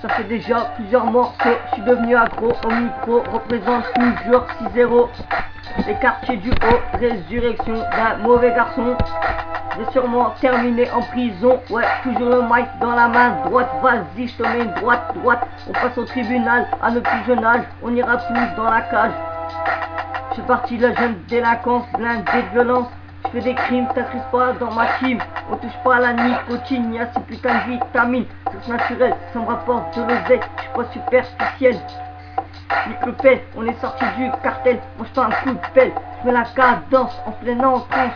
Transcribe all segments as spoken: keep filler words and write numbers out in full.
Ça fait déjà plusieurs morceaux, je suis devenu accro au micro, représente toujours six zéro. Les quartiers du haut, résurrection d'un mauvais garçon. J'ai sûrement terminé en prison, ouais, toujours le mic dans la main droite. Vas-y, je te mets une droite, droite. On passe au tribunal, à notre plus jeune âge, on ira tous dans la cage. Je fais partie de la jeune délinquance, blindée de violence. Je fais des crimes, t'inscris pas dans ma team. On touche pas à la nicotine, y'a ces putains de vitamines. C'est naturel, ça me rapporte de l'oseille, je suis pas superficiel. Nique le pelle, on est sorti du cartel, moi je fais un coup de pelle. Je mets la cadence en pleine entrance.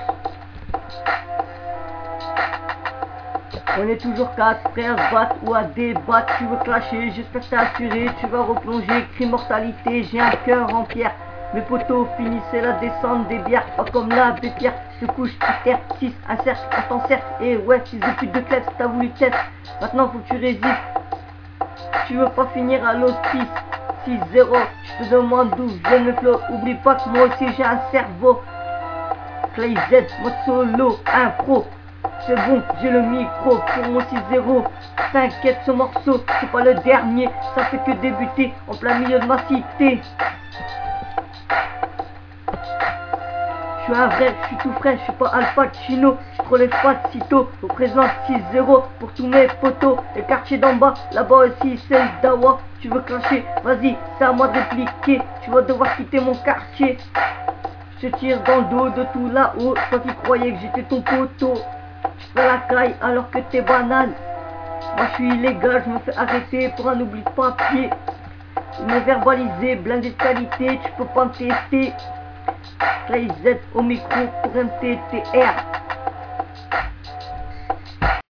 On est toujours quatre, prêts à se battre ou à débattre. Tu veux clasher, j'espère que t'es assuré. Tu vas replonger, cri mortalité. J'ai un cœur en pierre. Mes potos finissaient la descente des bières. Pas comme la Pierre, je couche par terre. six, un cercle, on t'encercle. Et ouais, fils de pute de clef, t'as voulu test. Maintenant faut que tu résistes. Tu veux pas finir à l'hospice. six zéro, je te demande d'où viennent mes flots. Oublie pas que moi aussi j'ai un cerveau. Clay Z, mode solo, impro. C'est bon, j'ai le micro pour mon six zéro. T'inquiète, ce morceau, c'est pas le dernier. Ça fait que débuter en plein milieu de ma cité. Je suis un vrai, je suis tout frais, je suis pas Al Pacino. Je relève pas de sitôt, représente six zéro pour tous mes potos. Les quartiers d'en bas, là-bas aussi c'est le dawa. Tu veux clasher, vas-y, c'est à moi de répliquer. Tu vas devoir quitter mon quartier. Je te tire dans le dos de tout là-haut. Toi qui croyais que j'étais ton poteau. Je fais la caille alors que t'es banal. Moi je suis illégal, je me fais arrêter pour un oubli de papier. Il m'est verbalisé, blindé de qualité, tu peux pas me tester. Clay Z au micro pour M T T R.